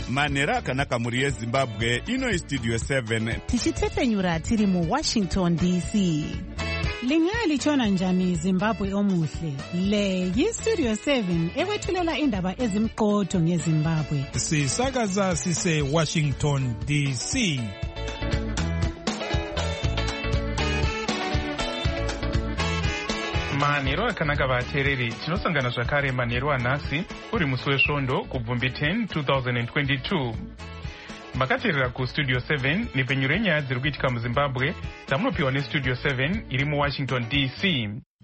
manhero akanaka mhuri yezimbabwe. Ino istudio 7 tichitefenyura tiri muWashington DC. Lingalitshona njani Zimbabwe omuhle? Le yistudio 7 ekwethulela indaba ezimqotho ngeZimbabwe. Sisakaza sise Washington DC. Manhero akanaka vateereri, tinosangana zvakare manhero anhasi uri musi wesvondo kubvumbi 10 2022. Makateerera kustudio 7 nepenyu renyaya dziri kuitika muZimbabwe dzamunopiwa nestudio 7 iri muWashington DC.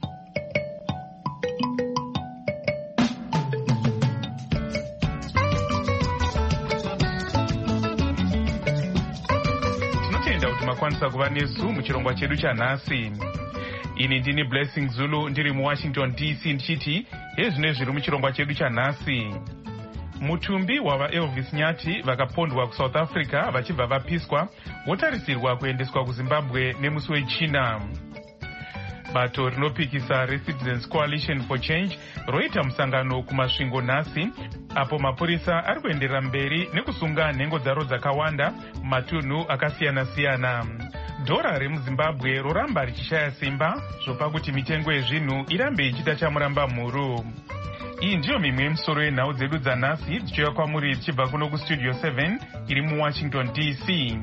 Tinotenda kuti makwanisa kuva nesu muchirongwa chedu chanhasi. Ini ndini Blessing Zulu ndiri muWashington DC ndichiti hezvino zviri muchirongwa chedu chanhasi. Mutumbi wavaElvis Nyati vakapondwa kuSouth Africa vachibva vapiswa votarisirwa kuendeswa kuZimbabwe nemusi weChina. Bato rinopikisa reCitizens Coalition for Change roita musangano kumasvingo nhasi apo mapurisa ari kuenderera mberi nekusunga nhengo dzaro dzakawanda mumatunhu akasiyana-siyana. Dhora remuZimbabwe roramba richishaya simba zvopa kuti mitengo yezvinhu irambe ichiita chamuramba mhuru. Iyi ndiyo mimwe yemisoro yenhau dzedu dzanhasi dzichiuya kwamuri tichibva kuno kustudio 7 iri muWashington DC.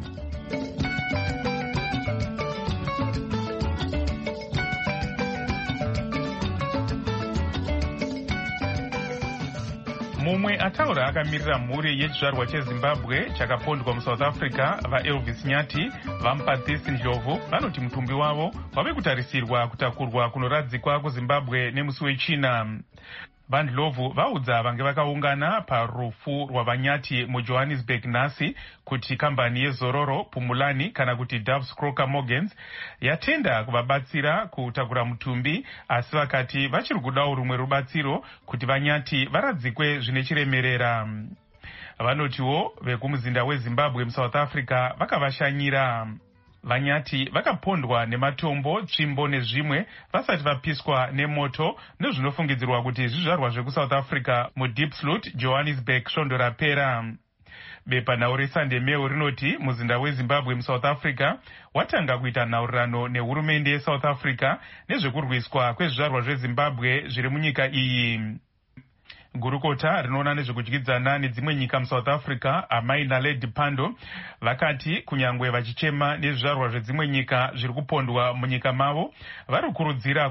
Mumwe ataura akamirira mhuri yechizvarwa cheZimbabwe chakapondwa muSouth Africa vaElvis Nyati vaMupatsisi Ndlovu vanoti mutumbi wavo wave kutarisirwa kutakurwa kunoradzikwa kuZimbabwe nemusi weChina. VaNdlovu vaudza vange vakaungana parufu rwavanyati muJohannesburg nhasi kuti kambani yezororo Pumulani kana kuti Doves Crocker Morgans yatenda kuvabatsira kutakura mutumbi, asi vakati vachiri kudawo rumwe rubatsiro kuti vanyati varadzikwe zvine chiremerera. Vanotiwo vekumuzinda weZimbabwe muSouth Africa vakavashanyira. Vanyati vakapondwa nematombo, tsvimbo nezvimwe vasati vapiswa nemoto nezvinofungidzirwa kuti zvizvarwa zvekuSouth Africa muDiepsloot, Johannesburg svondo rapera. Bepanhau reSunday Mail rinoti muzinda weZimbabwe muSouth Africa watanga kuita nhaurirano nehurumende yeSouth Africa nezvekurwiswa kwezvizvarwa zveZimbabwe zviri munyika iyi. Gurukota rinoona nezvekudyidzana nedzimwe nyika muSouth Africa, Amai Naledi Pandor, vakati kunyangwe vachichema nezvizvarwa zvedzimwe nyika zviri kupondwa munyika mavo, varikurudzira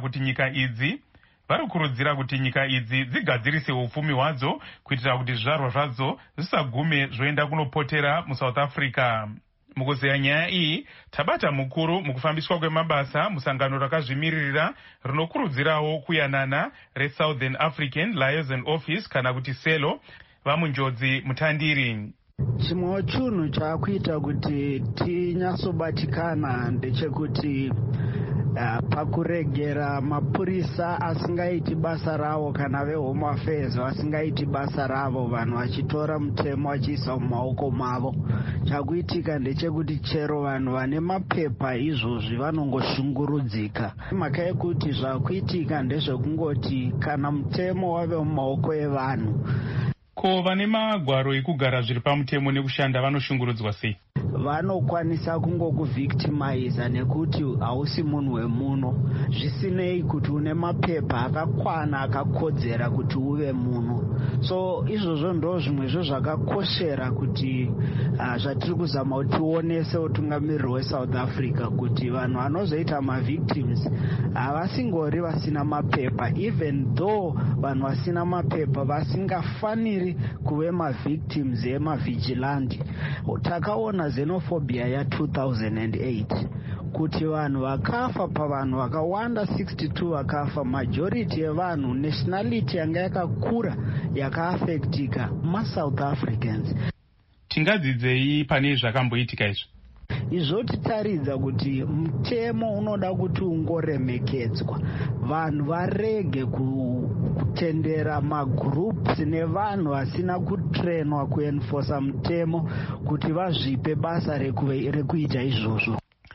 kuti nyika idzi dzigadzirise upfumi hwadzo kuitira kuti zvizvarwa zvadzo zvisagume zvoenda kunopotera muSouth Africa. Mukuzeya nyaya iyi, tabata mukuru mukufambiswa kwemabasa musangano rakazvimiririra rinokurudzirawo kuyanana reSouthern African Liaison Office kana kuti SELO vamunjodzi mutandiri. Chimwe chinhu chakuita kuti tinyatsobatikana ndechekuti pakuregera mapurisa asingaiti basa ravo kana veHome Affairs vasingaiti basa ravo, vanhu vachitora mutemo vachiisa mumaoko mavo. Chakuitika ndechekuti chero vanhu vane mapepa izvozvi vanongoshungurudzika. Mhaka yekuti zvakuitika ndezvekungoti kana mutemo wave mumaoko evanhu. Ko vane magwaro ekugara zviri pamutemo nekushanda vanoshungurudzwa sei? Vanokwanisa kungokuvictimiza nekuti hausi munhu wemuno, zvisinei kuti une mapepa akakwana akakodzera kuti uve muno. So izvozvo ndo zvimwezvo zvakakoshera kuti zvatiri kuzama kuti tionese utungamiriri weSouth Africa kuti vanhu vanozoita mavictims havasingori vasina mapepa, even though vanhu vasina mapepa vasingafaniri kuve mavictims emavigilandi. Takaona xenophobia ya 2008 kuti vanhu vakafa pavanhu vakawanda 62 vakafa, majority yevanhu nationality yanga yakakura yakaafektika maSouth Africans. Tingadzidzei pane zvakamboitika izvi? Izvotitaridza kuti mutemo unoda kuti ungoremekedzwa, vanhu varege kutendera magroups nevanhu vasina kutrenwa kuenforsa mutemo kuti vazvipe basa rekuita izvozvo.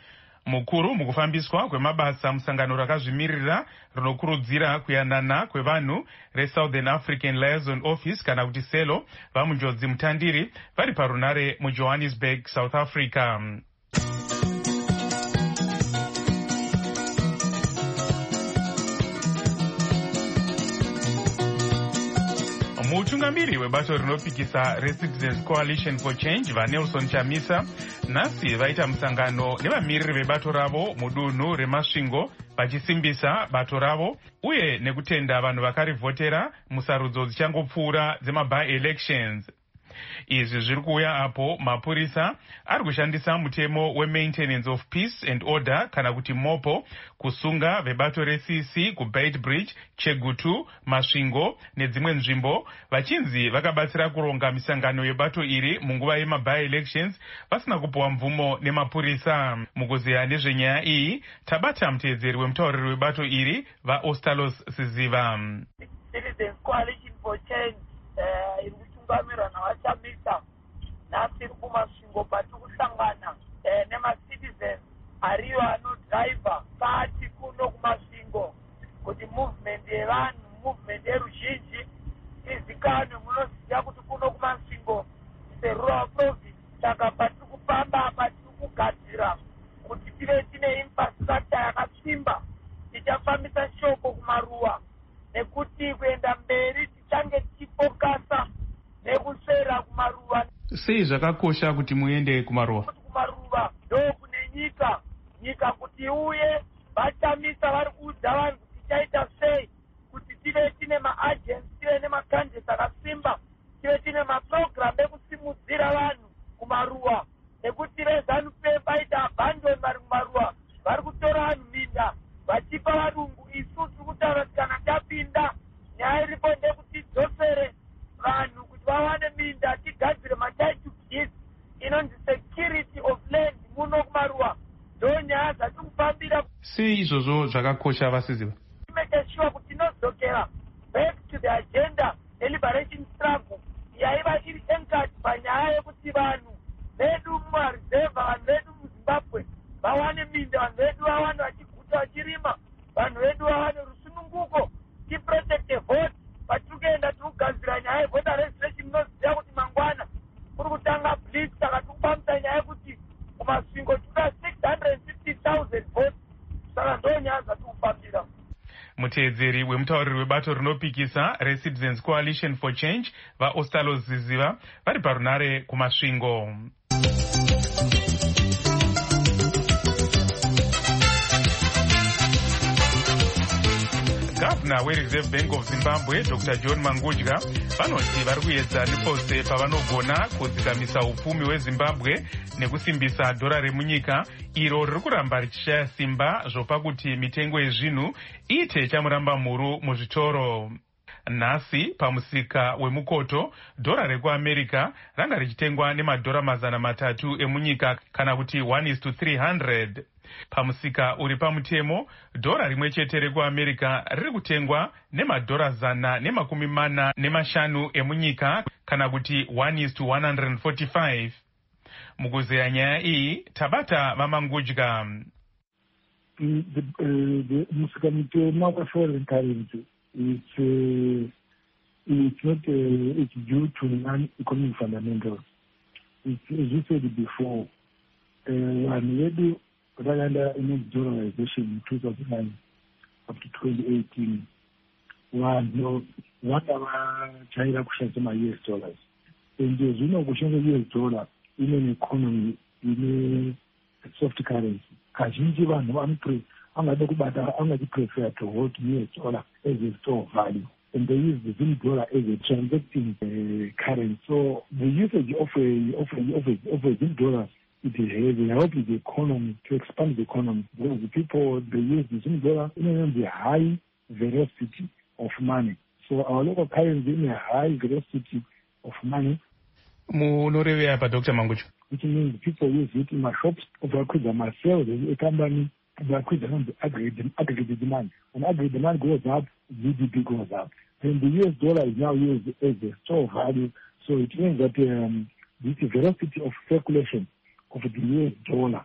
Mukuru mukufambiswa kwemabasa musangano rakazvimirira rinokurudzira kuyanana kwevanhu reSouthern African Liaison Office kana kuti SELO vamunjodzi mutandiri vari parunare muJohannesburg, South Africa. Mutungamiri webato rinopikisa reCitizens Coalition for Change vaNelson Chamisa nhasi vaita musangano nevamiriri vebato ravo mudunhu reMasvingo vachisimbisa bato ravo uye nekutenda vanhu vakarivhotera musarudzo dzichangopfuura dzema-by-elections. Izvi zviri kuuya apo mapurisa ari kushandisa mutemo we-Maintenance of Peace and Order kana kuti MOPO kusunga vebato reCC kuBeitbridge, Chegutu, Masvingo nedzimwe nzvimbo vachinzi vakabatsira kuronga misangano yebato iri munguva yema-by-elections vasina kupuwa mvumo nemapurisa. Mukuziya nezvenyaya iyi tabata muteedzeri wemutauriri webato iri vaOstalos Siziva. Citizens Coalition for Change irikushingamirana vachamisa nhasi kumasvingo pati kusangana nemacitizens ariyo anodhraivha pati kuno kumasvingo kuti movement yevanhu, movement yeruzhinji izikanwe. Munoziva kuti kuno kumasvingo serural province, saka pati kupamba pati kugadzira kuti tive tine infrastructure yakasimba tichafambisa shoko kumaruwa nekuti kuenda mberi tichange tichifokasa nekusera kumaruwa. Sei zvakakosha kuti muende kumaruwa? Kuti kumaruwa ndo kune nyika kuti iuye vachamisa vari kuudza vanhu kuti tichaita sei kuti tive tine maagency, tive nemakanjesi akasimba, tive tine maprogram ekusimudzira vanhu kumaruwa nekuti reZANU-PF vaita abandon vari kumaruwa vari kutora vanhu minda vachipa varungu. Isu tiri kutaura kuti kana tapinda nyaya iripo ndekuti tidzosere vanhu kuti vawane minda, tigadzire matitle deeds inonzi security of land muno kumaruwa. Ndo nyaya dzati kufambira. Sei izvozvo zvakakosha vasiziva? Make sure kuti tinodzokera back to the agenda liberation struggle yaiva iri anchored panyaya yekuti vanhu vedu mumarizevha, vanhu vedu muZimbabwe vawane minda, vanhu vedu vawane vachiguta vachirima, vanhu vedu vawane rusununguko, tiprotect vote. Patiri kuenda tiri kugadzira nyaya yevoter registration. Munoziva kuti mangwana kuri kutanga blitz, saka tiri kupamisa nyaya yekuti kumasvingo tinoda 650,000 votes. Saka ndo nyaya dzatiri kufambira. Muteedzeri wemutauriri webato rinopikisa reCitizens Coalition for Change vaOstalos Siziva vari parunare kumasvingo. Gavana weReserve Bank of Zimbabwe Dr. John Mangudya vanoti vari kuedza nepose pavanogona kudzikamisa upfumi hweZimbabwe nekusimbisa dhora remunyika iro riri kuramba richishaya simba zvopa kuti mitengo yezvinhu iite chamuramba mhuru muzvitoro. Nhasi pamusika wemukoto dhora rekuAmerica ranga richitengwa nemadhora 300 emunyika kana kuti 1:300. Pamusika uri pamutemo dhora rimwe chete rekuAmerica riri kutengwa nemadhora 145 emunyika kana kuti 1:145. Mukuzeya nyaya iyi tabata vaMangudya. Musika mutema weforeign currency it's not it's due to non-economic fundamentals. As you said before, vanhu vedu vakaenda dollarization in 2009 up to 2018 vanhu vanga vajaira kushandisa ma-US dollars, and zvino kushandisa US dollar ine economy ine soft currency. Kazhinji vanhu angade kubata prefer to hold US dollar as a store of value, and they use the Zim dollar as a transacting currency. So the usage of a Zim dollar, it helps the economy to expand the economy, because the people they use the Zim dollar in the high velocity of money. So our local currency in a high velocity of money. Munoreveya pa Dr. Mangudya? Which means people use it in my shops, overcrowd my sales, a company. The aggregate demand. When aggregate demand goes up, GDP goes up. And the US dollar is now used as a store of value. So it means that the velocity of circulation of the US dollar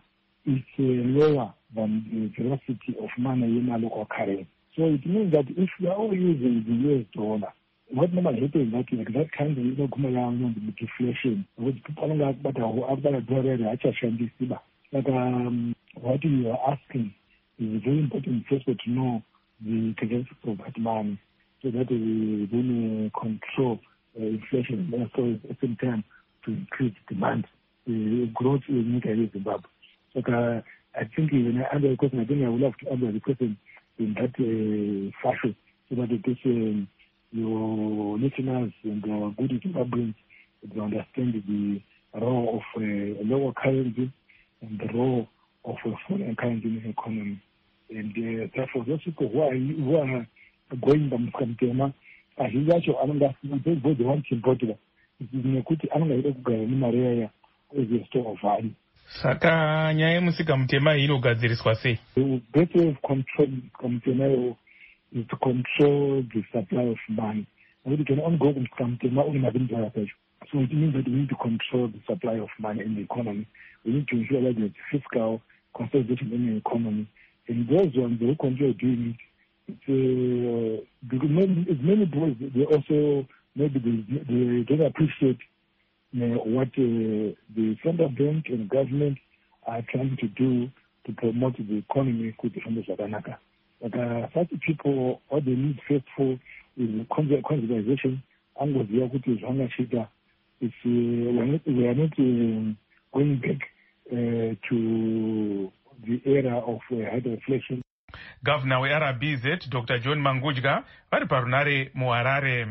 is lower than the velocity of money in our local currency. So it means that if we are all using the US dollar, what normally happens that like that kind of come around the deflation, which people are like, but after like what you are asking is very important first to know the characteristics of that money so that we then control inflation and also at the same time to increase demand, growth in Zimbabwe. So I think when I answer the question, I think I would love to answer the question in that fashion so that it is your listeners and good Zimbabweans to understand the role of lower currency and the role of foreign currency in the economy. And therefore, those people who are going to Mkamtema, I think actually I'm going to go to one important. It is Nekuti, I'm going to go to Maria with the store of value. Saka nyaya Mkamtema inogadziriswa sei? The better way of controlling Mkamtema is to control the supply of money. And we can only go to Mkamtema only having the so it means that we need to control the supply of money in the economy. We need to ensure that there's fiscal consolidation in the economy. And those ones who control doing it, because many boys, they also maybe they don't appreciate what the central bank and government are trying to do to promote the economy with the Zaganaka. But such people, what they need first for is conservation. We are not going back to the era of hyperinflation. Governor weRBZ Dr. John Mangudya vari parunare muHarare.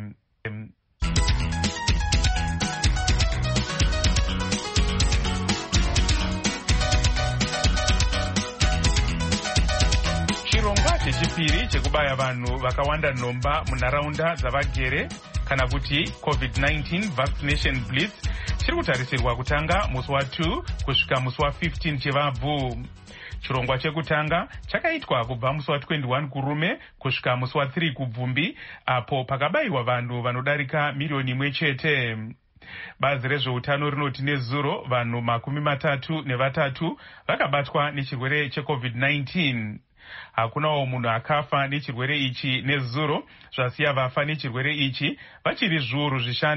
Chirongwa chechipiri chekubaya vanhu vakawanda nhomba munharaunda dzavagere kana kuti COVID-19 vaccination blitz chiri kutarisirwa kutanga musi wa2 kusvika musi wa15 chevabvu. Chirongwa chekutanga chakaitwa kubva musi wa21 kurume kusvika musi wa3 kubvumbi, apo pakabayiwa vanhu vanodarika miliyoni 1 chete. Bazi rezveutano rinoti nezuro vanhu 33 vakabatwa nechirwere cheCovid-19. Hakunawo munhu akafa nechirwere ichi nezuro, zvasiya vafa nechirwere ichi vachiri zviuru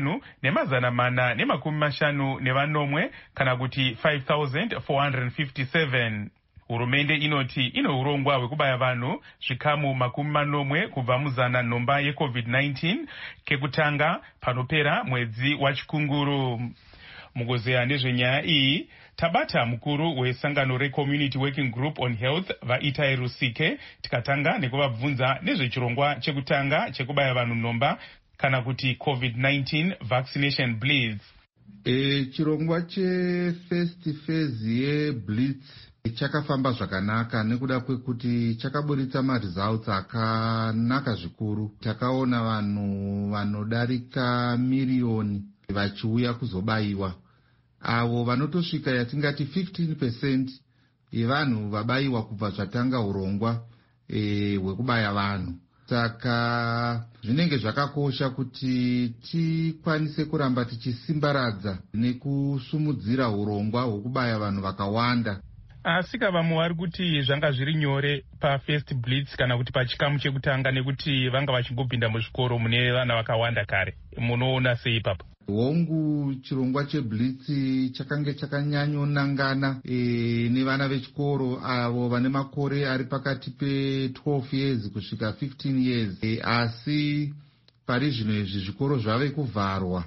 5,450 kana kuti 5,457. Hurumende inoti ine urongwa hwekubaya vanhu zvikamu 40 kubva muzana nhomba yeCovid-19 kekutanga panopera mwedzi wachikunguru. Mugozeya nezvenyaya iyi tabata mukuru wesangano reCommunity Working Group on Health vaItai Rusike tikatanga nekuvabvunza nezvechirongwa chekutanga chekubaya vanhu nhomba kana kuti COVID-19 vaccination blitz. Chirongwa chefirst phase yeblitz chakafamba zvakanaka nekuda kwekuti chakaburitsa maresults akanaka zvikuru. Takaona vanhu vanodarika miliyoni vachiuya kuzobayiwa. Avo vanotosvika yatingati 15% yevanhu vabayiwa kubva zvatanga urongwa hwekubaya vanhu. Saka zvinenge zvakakosha kuti tikwanise kuramba tichisimbaradza nekusumudzira urongwa hwekubaya vanhu vakawanda. Asika vamwe vari kuti zvanga zviri nyore pafirst blitz kana kuti pachikamu chekutanga nekuti vanga vachingopinda muzvikoro mune vana vakawanda kare. Munoona sei papa? Hongu chirongwa cheblitz chakange chakanyanyonangana nevana vechikoro avo vane makore ari pakati pe12 years kusvika 15 years. Asi pari zvino izvi zvikoro zvave kuvharwa,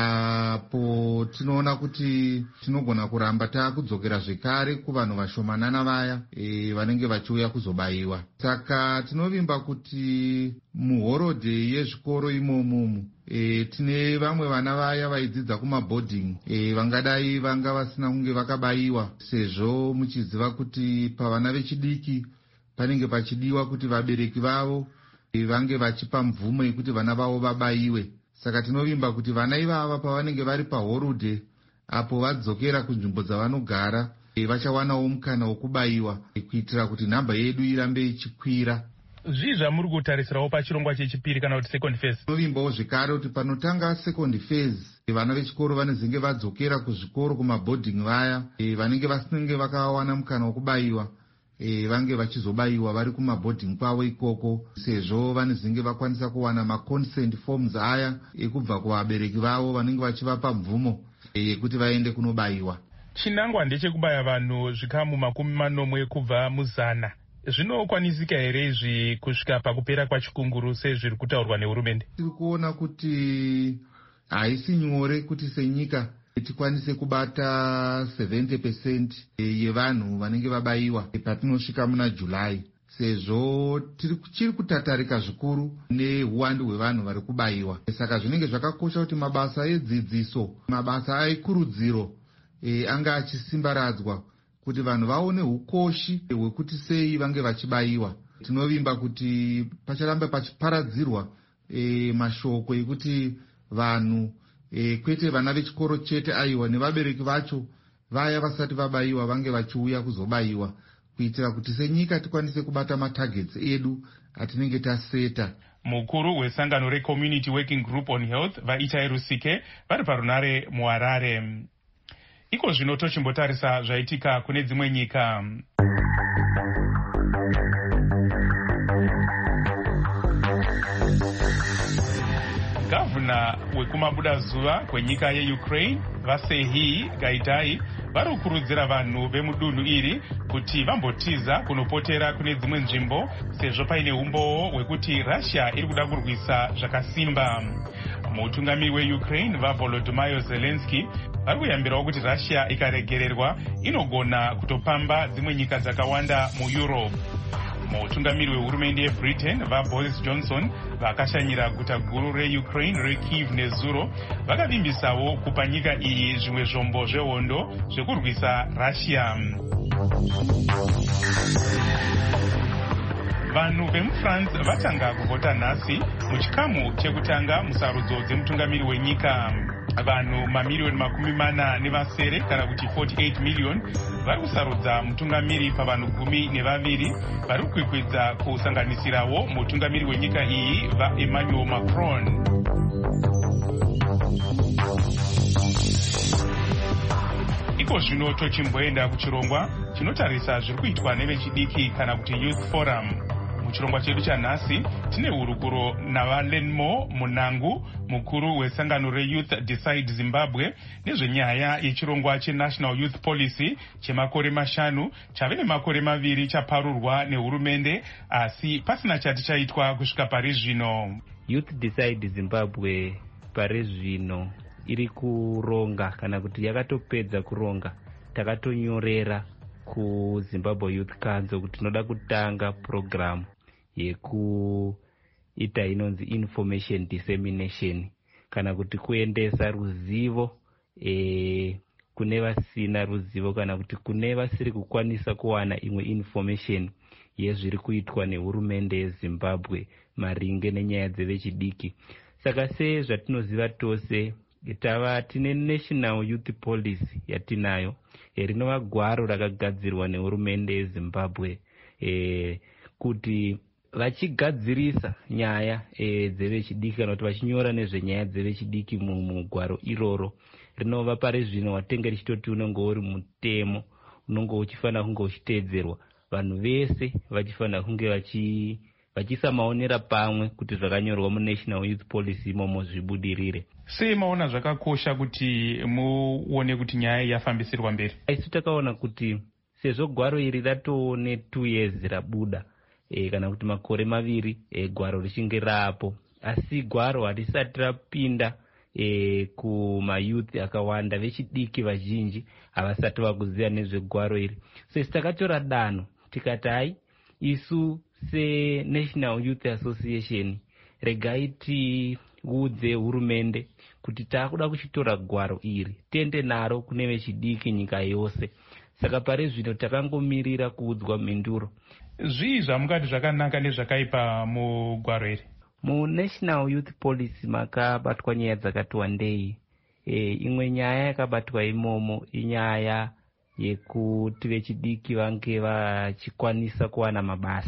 apo tinoona kuti tinogona kuramba takudzokera zvekare kuvanhu vashomanana vaya vanenge vachiuya kuzobayiwa. Saka tinovimba kuti muhorodhe yezvikoro imomo tine vamwe vana vaya vaidzidza kumaboarding vangadai vanga vasina kunge vakabayiwa, sezvo muchiziva kuti pavana vechidiki panenge pachidiwa kuti vabereki vavo vange vachipa mvumo yekuti vana vavo vabayiwe. Saka tinovimba kuti vana ivava pavanenge vari pahorodhe apo vadzokera kunzvimbo dzavanogara vachawanawo mukana wokubayiwa kuitira kuti nhamba yedu irambe ichikwira. zvii zvamuri kutarisirawo pachirongwa chechipiri kana kuti second phase? Tinovimbawo zvekare kuti panotanga second phase vana vechikoro vanezenge vadzokera kuzvikoro kumabhodhingi vaya vanenge vasinenge vakawana mukana wekubayiwa vange vachizobayiwa vari kumabhodhingi kwavo ikoko, sezvo vanezenge vakwanisa kuwana maconsent forms aya ekubva kuvabereki vavo vanenge vachivapa mvumo yekuti vaende kunobayiwa. Chinangwa ndechekubaya vanhu zvikamu 40 kubva muzana. Zvinokwanisika here izvi kusvika pakupera kwachikunguru sezviri kutaurwa nehurumende? Tiri kuona kuti haisi nyore kuti senyika tikwanise kubata 70% yevanhu vanenge vabayiwa patinosvika muna July, sezvo tichiri kutatarika zvikuru neuwandu hwevanhu vari kubayiwa. Saka zvinenge zvakakosha kuti mabasa edzidziso, mabasa ekurudziro anga achisimbaradzwa kuti vanhu vaone ukoshi hwekuti sei vange vachibayiwa. Tinovimba kuti pacharamba pachiparadzirwa mashoko ekuti vanhu kwete vana vechikoro chete aiwa nevabereki vacho vaya vasati vabayiwa vange vachiuya kuzobayiwa, kuitira kuti senyika tikwanise kubata matargets edu atinenge taseta. Mukuru wesangano reCommunity Working Group on Health vaItai Rusike vari parunare muHarare. Iko zvino tochimbotarisa zvaitika kune dzimwe nyika. Gavana wekumabudazuva kwenyika yeUkraine vaSerhiy Gaidai vari kukurudzira vanhu vemudunhu iri kuti vambotiza kunopotera kune dzimwe nzvimbo sezvo paine umbowo hwekuti Russia iri kuda kurwisa zvakasimba. Mutungamiri weUkraine vaVolodymyr Zelensky vari kuyambirawo kuti Russia ikaregererwa inogona kutopamba dzimwe nyika dzakawanda muEurope. Mutungamiri wehurumende yeBritain vaBoris Johnson vakashanyira guta guru reUkraine reKyiv nezuro vakavimbisawo kupa nyika iyi zvimwe zvombo zvehondo zvekurwisa Russia. Vanhu vemuFrance vatanga kuvhota nhasi muchikamu chekutanga musarudzo dzemutungamiri wenyika. Vanhu mamiliyoni 40 kana kuti 48 miliyoni vari kusarudza mutungamiri pavanhu 12 vari kukwikwidza kusanganisirawo mutungamiri wenyika iyi vaEmmanuel Macron. Iko zvino tochimboenda kuchirongwa chinotarisa zviri kuitwa nevechidiki kana kuti Youth Forum. Muchirongwa chedu chanhasi tine hurukuro naValenmo Munangu, mukuru wesangano reYouth Decide Zimbabwe, nezvenyaya yechirongwa cheNational Youth Policy chemakore 5 chave nemakore 2 chaparurwa nehurumende asi pasina chati chaitwa kusvika pari zvino. Youth Decide Zimbabwe pari zvino iri kuronga kana kuti yakatopedza kuronga. Takatonyorera kuZimbabwe Youth Council kuti tinoda kutanga program yekuita inonzi information dissemination kana kuti kuendesa ruzivo kune vasina ruzivo kana kuti kune vasiri kukwanisa kuwana imwe information yezviri kuitwa nehurumende yeZimbabwe maringe nenyaya dzevechidiki. Saka sezvatinoziva tose tine National Youth Policy yatinayo rinova gwaro rakagadzirwa nehurumende yeZimbabwe kuti vachigadzirisa nyaya dzevechidiki kana kuti vachinyora nezvenyaya dzevechidiki mugwaro iroro rinova pari zvino watenge richitoti unenge uri mutemo unenge uchifanira kunge uchiteedzerwa. Vanhu vese vachifanira kunge vachisamaonera pamwe kuti zvakanyorwa muNational Youth Policy imomo zvibudirire. Sei maona zvakakosha kuti muone kuti nyaya yafambisirwa mberi? Isu takaona kuti sezvo gwaro iri ratone 2 years rabuda kana kuti makore 2 gwaro richinge rapo, asi gwaro harisati rapinda kumayouth akawanda. Vechidiki vazhinji havasati vakuziva nezvegwaro iri. Sesi takatora danho tikati hai isu seNational Youth Association regai tiudze hurumende kuti takuda kuchitora gwaro iri tiende naro kune vechidiki nyika yose. Saka pari zvino takangomirira kuudzwa mhinduro. Zvii zvamungati zvakanaka nezvakaipa mugwaro iri? MuNational Youth Policy makabatwa nyaya dzakati wandei. Imwe nyaya yakabatwa imomo inyaya yekuti vechidiki vange vachikwanisa kuwana mabasa.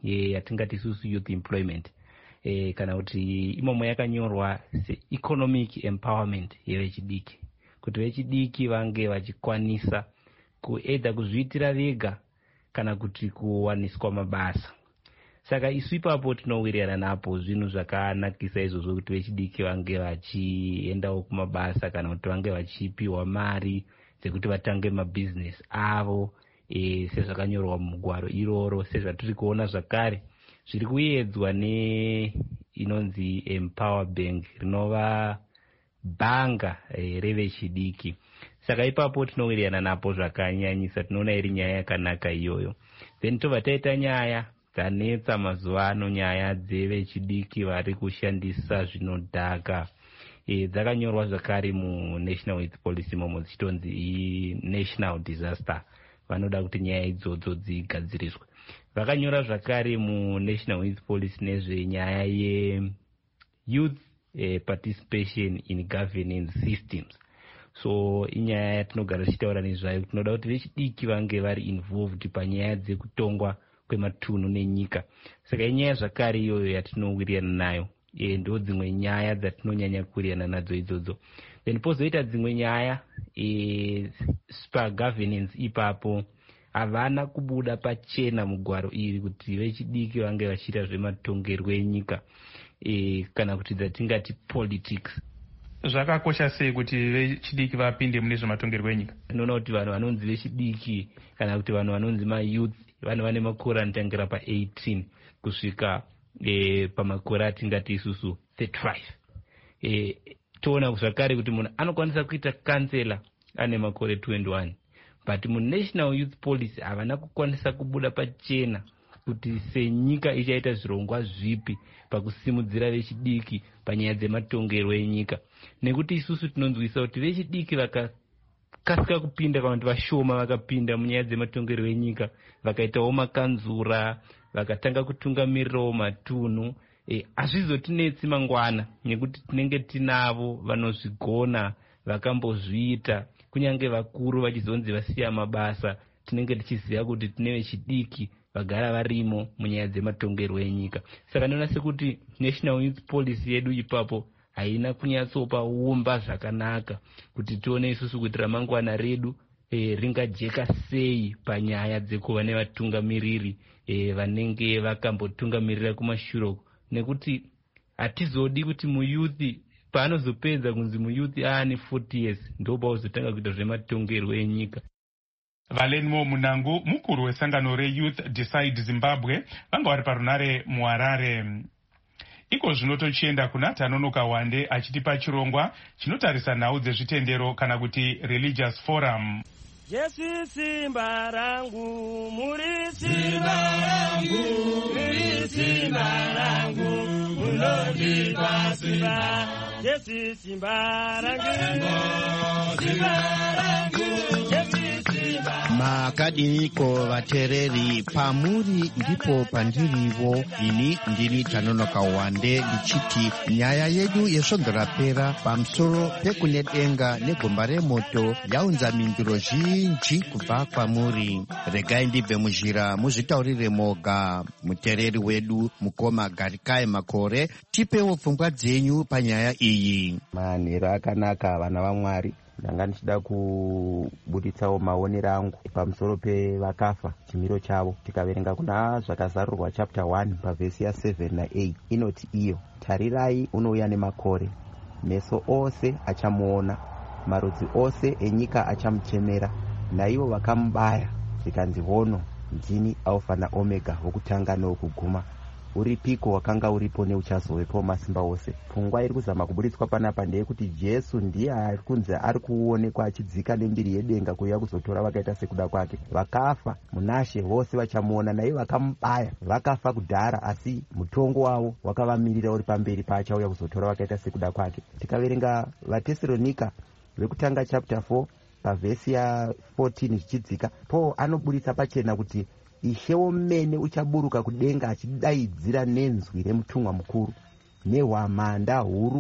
yatingati isusu youth employment, kana kuti imomo yakanyorwa se-economic empowerment yevechidiki, kuti vechidiki vange vachikwanisa kuedha kuzviitira vega kana kuti kuwaniswa mabasa. Saka isu ipapo tinowirirana napo zvinhu zvakanakisa izvozvo kuti vechidiki vange vachiendawo kumabasa kana kuti vange vachipiwa mari dzekuti vatange mabhizinesi avo, sezvakanyorwa mugwaro iroro, sezvatiri kuona zvakare zviri kuedzwa inonzi Empower Bank, rinova bhanga revechidiki. Saka ipapo tinowirirana napo zvakanyanyisa, tinoona iri nyaya yakanaka iyoyo. Then tobva taita nyaya dzanetsa mazuva ano, nyaya dzevechidiki vari kushandisa zvinodhaka. Dzakanyorwa zvakare muNational Youth Policy momo dzichitonzi national disaster, vanoda kuti nyaya idzodzo dzigadziriswe. Vakanyora zvakare muNational Youth Policy nezvenyaya ye-youth participation in governance systems. So inyaya yatinogara tichitaura nezvayo, tinoda kuti vechidiki vange vari involved panyaya dzekutongwa kwematunhu nenyika. Saka inyaya zvakare iyoyo yatinowirirana nayo, ndo dzimwe nyaya dzatinonyanya kuwirirana nadzo idzodzo. Then pozoita dzimwe nyaya pagovernance ipapo havana kubuda pachena mugwaro iri kuti vechidiki vange vachiita zvematongerwo enyika, kana kuti dzatingati politics. Zvakakosha sei kuti vechidiki vapinde mune zvematongerwo enyika? Tinoona kuti vanhu vanonzi vechidiki kana kuti vanhu vanonzi mayouth, vanhu vane makore anotangira pa18 kusvika pamakore atingati isusu 35. Toona zvakare kuti munhu anokwanisa kuita kansela ane makore 21, but muNational Youth Policy havana kukwanisa kubuda pachena kuti senyika ichaita zvirongwa zvipi pakusimudzira vechidiki panyaya dzematongerwo enyika. Nekuti isusu tinonzwisa kuti vechidiki vakakasika kupinda kana kuti vashoma vakapinda munyaya dzematongerwo enyika, vakaitawo makanzura, vakatanga kutungamirirawo matunhu. Hazvizotinetsi mangwana nekuti tinenge tinavo vanozvigona, vakambozviita. Kunyange vakuru vachizonzi vasiya mabasa, tinenge tichiziva kuti tine vechidiki vagara varimo munyaya dzematongerwo enyika. Saka ndinoona sekuti National Youth Policy yedu ipapo haina kunyatsopa umba zvakanaka kuti tione isusu kuti ramangwana redu ringajeka sei panyaya dzekuva nevatungamiriri vanenge vakambotungamirira kumashure, nekuti hatizodi kuti muyuthi paanozopedza kunzi muyuthi aane 40 years ndo pauzotanga kuita zvematongerwo enyika. Valenmo Munangu, mukuru wesangano reYouth Decide Zimbabwe, vanga vari parunare muHarare. Iko zvino tochienda kuna Tanonoka Wande achitipa chirongwa chinotarisa nhau dzezvitendero kana kuti religious forum. Jesu simba rangu, muri simba rangu, muri simba rangu, munondipa simba. Jesu simba rangu, simba rangu, Jesu simba. Makadiniko vatereri, pamuri ndipo pandirivo. Ini ndini Tanonoka Wande ndichiti nyaya yedu yesvonzorapera pamusoro pekunedenga negomba remoto yaunza minduro zhinji kubva kwamuri. Regai ndibve muzhira muzvitaurire moga. Mutereri wedu mukoma Garikai Makore, tipewo pfungwa dzenyu panyaya iyi. Manhero akanaka vana vaMwari. Ndanga ndichida kubuditsawo maonero angu pamusoro pevakafa chimiro chavo. Tikaverenga kuna zvakazarurwa chapter 1 pavhesi ya 7 na 8 inoti iyo, tarirai unouya nemakore, meso ose achamuona, marudzi ose enyika achamuchemera, naivo vakamubaya zvikanzi hono ndini Alpha na Omega, wokutanga newokuguma. Uripiko wakanga uripo neuchazovepo masimba ose. Pfungwa iri kuzama kubuditswa panapa ndeyekuti Jesu ndiye ari kunze ari kuonekwa achidzika nembiri yedenga kuuya kuzotora vakaita sekuda kwake. Vakafa munashe vose vachamuona, naivo vakamubaya vakafa kudhara, asi mutongo wavo wakavamirira uri pamberi paachauya kuzotora vakaita sekuda kwake. Tikaverenga vaTesalonika vekutanga chapter 4 pavhesi ya 14 zvichidzika, Paul anobuditsa pachena kuti Ishe womene uchaburuka kudenga achidaidzira nenzwi remutumwa mukuru, nehwamanda huru,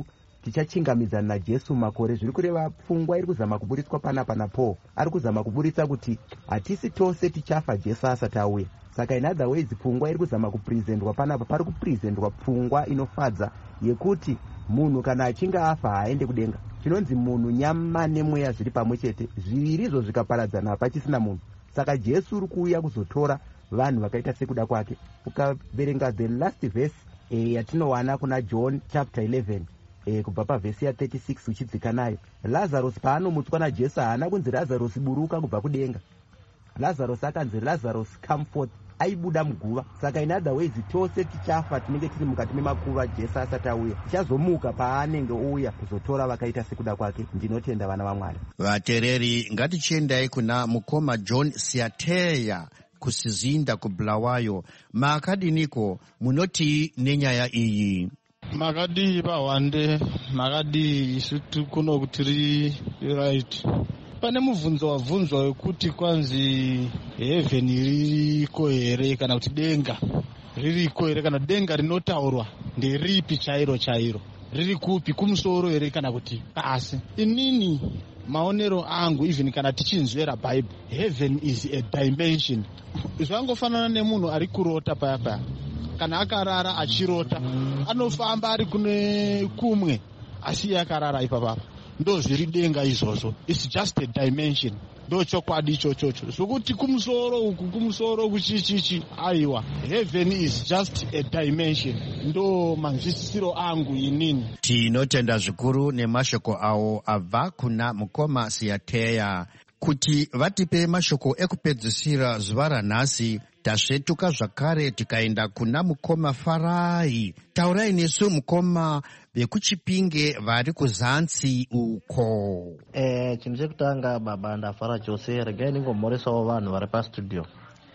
tichachingamidzana najesu makore. Zviri kureva pfungwa iri kuzama kuburitswa panapa naPaul. Ari kuzama kuburitsa kuti hatisi tose tichafa Jesu asati auya. Saka in other words, pfungwa iri kuzama kuprezentwa panapa, pari kuprezentwa pfungwa inofadza yekuti munhu kana achinge afa haaende kudenga. Chinonzi munhu, nyama nemweya zviri pamwe chete, zvivirizvo zvikaparadzana hapachisina munhu. Saka Jesu uri kuuya kuzotora vanhu vakaita sekuda kwake. Ukaverenga the last verse yatinowana kuna John chapter 11 kubva pavhesi ya36 uchidzika nayo, Lazarus paanomutswa naJesu haana kunzi Lazarus buruka kubva kudenga. Lazarus akanzi Lazarus come forth, aibuda muguva. Saka in other words, tose tichafa tinenge tiri mukati memakuva Jesu asati auya. Tichazomuka paanenge ouya kuzotora vakaita sekuda kwake. Ndinotenda vana vaMwari. Vatereri, ngatichiendai kuna mukoma John Siateya kusizinda kuBulawayo. Makadiniko munoti nenyaya iyi? Makadi Bawande, makadi isutu kuno kutiri right. Pane mubvunzo wabvunzwa wekuti kwanzi heaven ririko here kana kuti denga ririko here, kana denga rinotaurwa nderipi chairo riri kupi, kumusoro here kana kuti pasi. Inini maonero angu, even kana tichinzvera Bible, heaven is a dimension. Zvangofanana nemunhu ari kurota paya kana akarara achirota, anofamba ari kune kumwe asi akarara ipapapa. Ndo zviri denga izvozvo. It's just a dimension. Ndo chokwadi ichochocho. Sokuti kumusoro uku kumusoro kuchichichi, aiwa, heaven is just a dimension. Ndo manzwisisiro angu inini. Tinotenda zvikuru nemashoko awo abva kuna mukoma Siateya. Kuti vatipe mashoko ekupedzisira zuva ranhasi, tasvetuka zvakare tikaenda kuna mukoma Farai. Taurai nesu mukoma vekuChipinge vari kuzansi uko. Chinhu chekutanga baba ndafara chose, regai ndingomhoresawo vanhu vari pastudio.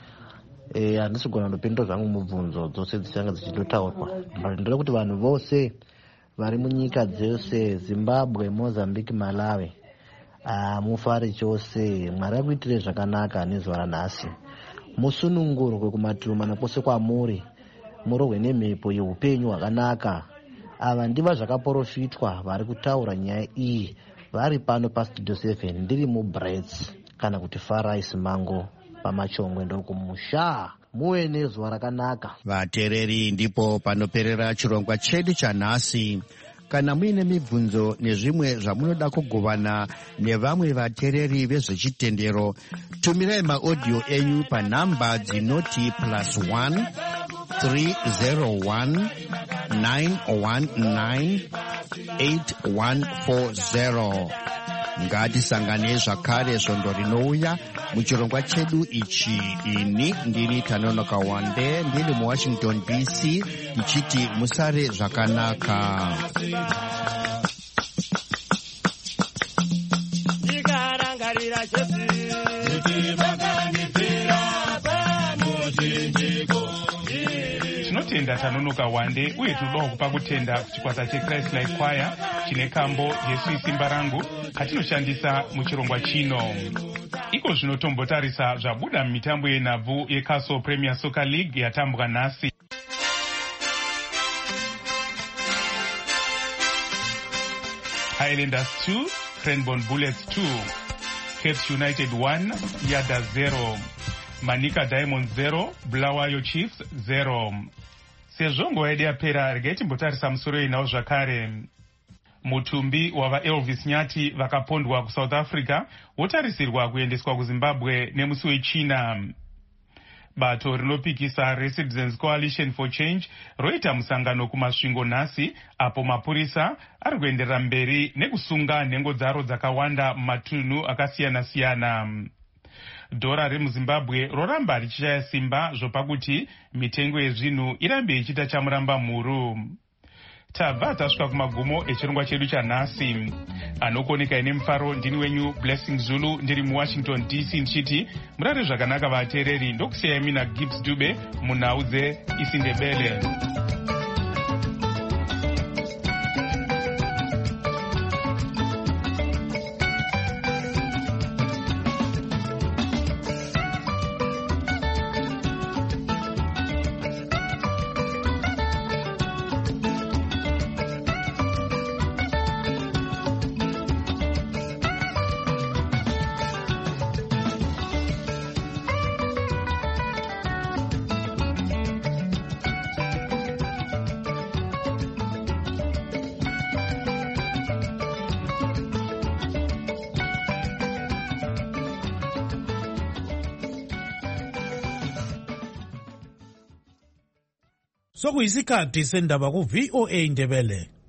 Handisi kugona ndopindura zvangu mubvunzo dzose dzichanga dzichitotaurwa. Ndinoda kuti vanhu vose vari munyika dzose, Zimbabwe, Mozambique, Malawi, mufare chose. Mwari akuitire zvakanaka nezuva ranhasi. Musunungurwe kumativi mana kwose kwamuri, murohwe nemhepo yeupenyu hwakanaka. Ava ndiva zvakaprofitwa vari kutaura nyaya iyi vari pano pastudio 7. Ndiri muBrits kana kuti Farai Simango pamachongwe ndokumusha. Muwe nezuva rakanaka. Vatereri, ndipo panoperera chirongwa chedu chanhasi. Kana muine mibvunzo nezvimwe zvamunoda kugovana nevamwe vatereri vezvechitendero, tumirai maaudio enyu panhamba dzinoti +1 301 919 8140. Ngatisanganei zvakare svondo rinouya muchirongwa chedu ichi. Ini ndini Tanonoka Wande, ndiri muWashington DC, ndichiti musare zvakanaka. Ndikarangarira Jesu tinotenda Tanonoka Wande uye tinodawo kupa kutenda kuchikwata cheChrist Life Choir chine kambo Jesu isimba rangu katinoshandisa muchirongwa chino. Iko zvino tombotarisa zvabuda mumitambo yenhabvu yeCastle Premier Soccer League yatambwa nhasi. Highlanders 2, Cranbourne Bullets 2, Cape United 1, Yada 0, Manika Diamonds 0, Bulawayo Chiefs 0. Sezvo nguva yedu yapera, regai timbotarisa musoro inawo zvakare. Mutumbi wavaElvis Nyati vakapondwa kuSouth Africa wotarisirwa kuendeswa kuZimbabwe nemusi weChina. Bato rinopikisa reCitizens Coalition for Change roita musangano kumasvingo nhasi, apo mapurisa ari kuenderera mberi nekusunga nhengo dzaro dzakawanda mumatunhu akasiyana-siyana. Dhora remuZimbabwe roramba richishaya simba zvopakuti mitengo yezvinhu irambe ichiita chamuramba mhuru. Tabva tasvika kumagumo echirongwa chedu chanhasi. Anokoneka nemufaro ndini wenyu Blessing Zulu, ndiri muWashington DC, ndichiti murare zvakanaka vatereri. Ndokusiyai mina Gibbs Dube munhau dzeIsindebele. sokuyisikhathi sendaba ku-VOA Ndebele.